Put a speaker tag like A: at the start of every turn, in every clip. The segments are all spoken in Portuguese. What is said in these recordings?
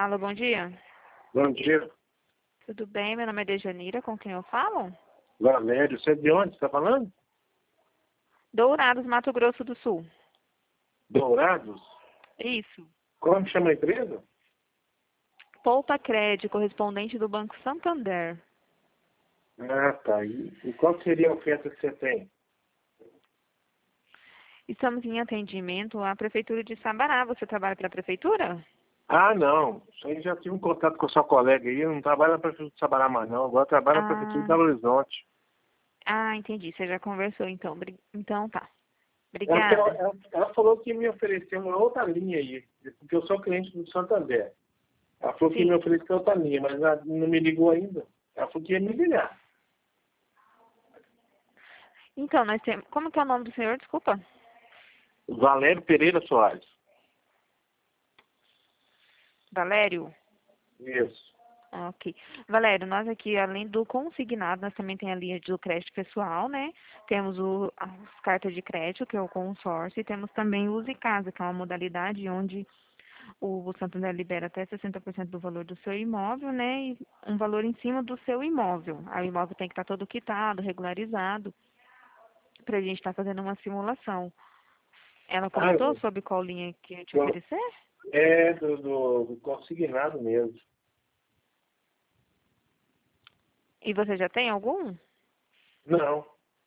A: Alô, bom dia.
B: Bom dia.
A: Tudo bem? Meu nome é Dejanira, com quem eu falo?
B: Valério, você é de onde? Você está falando?
A: Dourados, Mato Grosso do Sul.
B: Dourados?
A: Isso.
B: Como chama a empresa?
A: Poupa Crédito, correspondente do Banco Santander.
B: Ah, tá. E qual seria a oferta que você tem?
A: Estamos em atendimento à Prefeitura de Sabará. Você trabalha para a Prefeitura?
B: Ah, não. Isso aí já tive um contato com a sua colega aí. Eu não trabalho na Prefeitura de Sabará mais, não. Agora eu trabalho na Prefeitura de
A: Ah,
B: Belo Horizonte.
A: entendi. Você já conversou, então. Então tá.
B: Ela,
A: Obrigada.
B: ela falou que me ofereceu uma outra linha aí, porque eu sou cliente do Santander. Ela falou que me
A: Sim.
B: ofereceu outra linha, mas ela não me ligou ainda. Ela falou que ia me ligar.
A: Então, nós temos... Como que é o nome do senhor? Desculpa.
B: Valério Pereira Soares.
A: Valério?
B: Isso.
A: Ok. Valério, nós aqui, além do consignado, nós também tem a linha do crédito pessoal, né? Temos as cartas de crédito, que é o consórcio, e temos também o Use Casa, que é uma modalidade onde o Santander libera até 60% do valor do seu imóvel, né? E um valor em cima do seu imóvel. Aí o imóvel tem que estar todo quitado, regularizado, para a gente estar fazendo uma simulação. Ela
B: Ah,
A: comentou sobre qual linha que ia te
B: eu-
A: oferecer?
B: é do consignado mesmo.
A: E você já tem algum?
B: Não,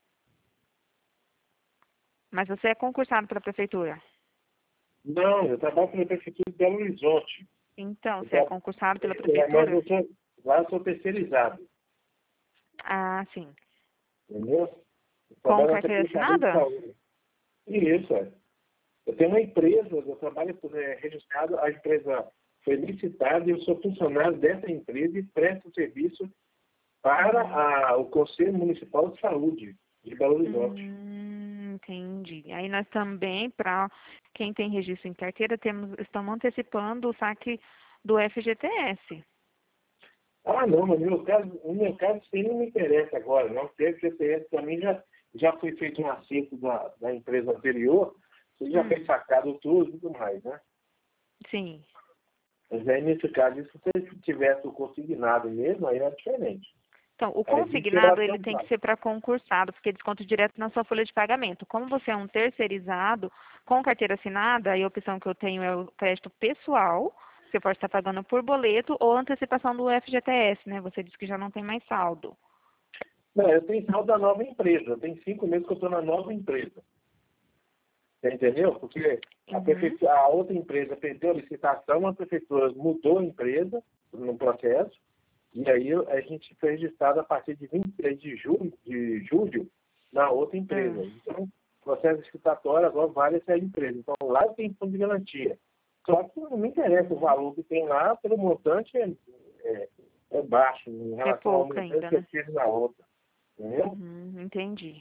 A: Mas você é concursado pela prefeitura.
B: não, eu trabalho pela Prefeitura de Belo Horizonte.
A: Então,
B: Eu
A: você é
B: tra-
A: concursado pela
B: Mas
A: prefeitura?
B: lá eu sou terceirizado,
A: Ah, sim.
B: entendeu? Eu
A: Com
B: trabalho na
A: carteira
B: Secretaria de
A: assinada?
B: Saúde. E isso, é. Eu tenho uma empresa, eu trabalho registrado, a empresa foi licitada e eu sou funcionário dessa empresa e presto serviço para
A: Hum,
B: o Conselho Municipal de Saúde de Belo Horizonte.
A: entendi. Aí nós também, para quem tem registro em carteira, estamos antecipando o saque do FGTS.
B: Ah, não, mas no meu caso isso aí não me interessa agora, não. Porque o FGTS para mim já foi feito um acerto da empresa anterior, você já fez
A: Hum,
B: sacado tudo e tudo mais, né?
A: sim.
B: Mas aí nesse caso, se você tivesse o consignado mesmo, aí era diferente.
A: Então, o
B: Aí diz que era
A: consignado, ele tem que
B: atrasado.
A: ser para concursado, porque desconto direto na sua folha de pagamento. Como você é um terceirizado com carteira assinada, aí a opção que eu tenho é o crédito pessoal, você pode estar pagando por boleto ou antecipação do FGTS, né? Você disse que já não tem mais saldo.
B: Não, eu tenho saldo da nova empresa. Tem 5 meses que eu estou na nova empresa. Você entendeu? Porque
A: Uhum.
B: a outra empresa perdeu a licitação, a prefeitura mudou a empresa no processo, e aí a gente foi registrado a partir de 23 de julho na outra empresa.
A: Ah,
B: Então, o processo licitatório agora vale essa empresa. Então, lá eu tenho fundo de garantia. Só que não me interessa o
A: uhum.
B: valor que tem lá, pelo montante é, é baixo em
A: É
B: relação ao
A: pouco
B: montante
A: ainda,
B: que eu
A: né?
B: tive na outra. Entendeu?
A: Entendi.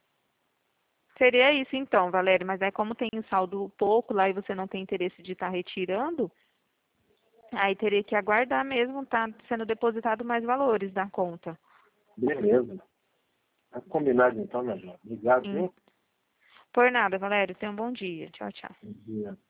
A: Seria isso então, Valério, mas aí como tem um saldo pouco lá e você não tem interesse de estar retirando, aí teria que aguardar mesmo, tá sendo depositado mais valores da conta.
B: Beleza. Tá combinado então, meu irmão. Obrigado,
A: Em-
B: viu?
A: Por nada, Valério. Tenha um bom dia. Tchau, tchau.
B: Bom dia.